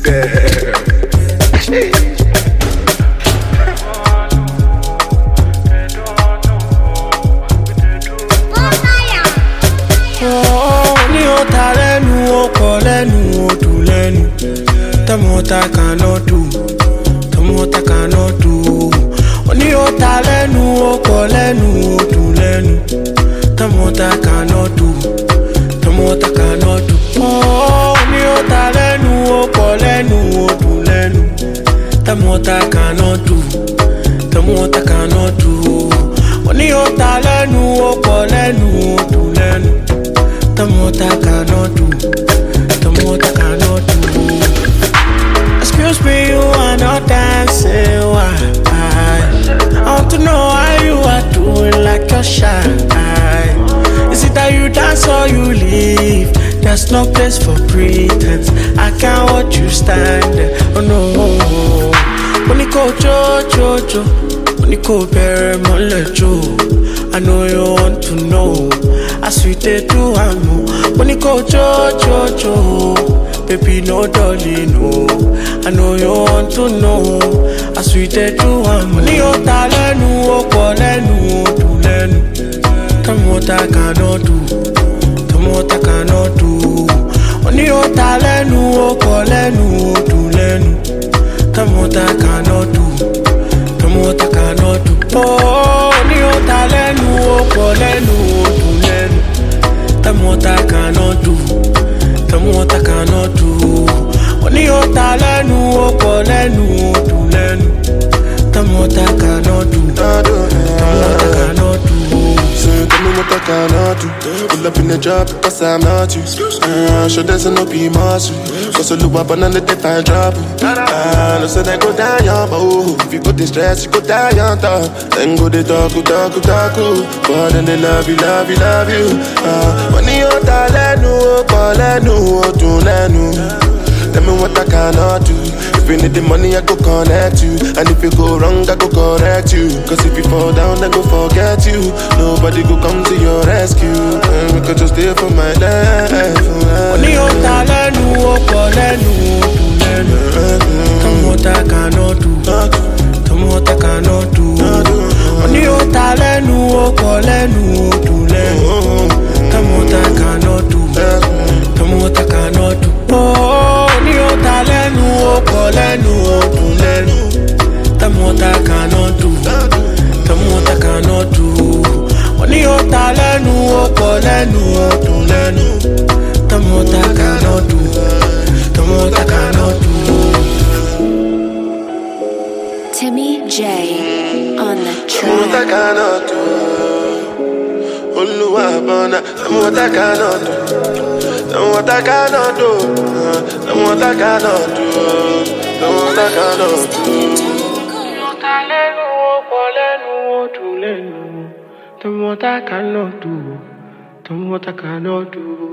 What I cannot do, what I cannot do. Only what I learn, what I cannot do, what I cannot do. Oh, only what I learn, what I cannot do, what I cannot do. Only what I learn, what I cannot do, what I cannot do. Excuse me, you are not dancing. Why? I want to know how you are doing like you're shy. Is it that you dance or you leave? There's no place for pretense. I can't watch you stand there. Oh no. When you go Jojo, when you go Barry Molejo, I know you want to know. I sweet they do I know. When you go Jojo. Baby, no darling, no. I know you want to know. I sweet that you want me. No talent, no calling, no to learn. Tell me what I cannot do. Tell me what I cannot do. Only your talent, no calling, no to learn. Tell me what I cannot do. Tell me what I cannot do. Oh, only your talent, no calling, no to learn. Tell me what I cannot do. Tell me what I cannot do. Only your talent, no calling, no to learn. Tell me what I cannot do. Tell me what I cannot do. So tell me what I cannot do. Pull up in the job because I'm not you. Sure there's no be muscle. Cause you look up and let the time drop. No say they go down your bow. If you go distress, you go down your top. Then go they talk. But then they love you. Only your talent, no calling, no to learn. Tell me what I cannot do. If you need the money, I go connect you. And if you go wrong, I go correct you. Cause if you fall down, I go forget you. Nobody go come to your rescue. And we could just stay for my life. Only your talent, no calling, no to learn. Tell me what I cannot do. Tell me what I cannot do. Only your talent, no calling, no to learn. Tell me what I cannot do. Tell me what I cannot do. Oh, only your talent, no calling, no to learn. Tell me what I cannot do. Tell me what I cannot do. Only your talent, no calling, no to learn. Tell me what I cannot do. Tell me what I cannot do. Timmy J on the track. Tell me what I cannot do. Oluwabana, tell me what I cannot do. Tell me what I cannot do. Tell me what I cannot do. Tell me what I cannot do. Tell me what I cannot do. Tell me what I cannot do.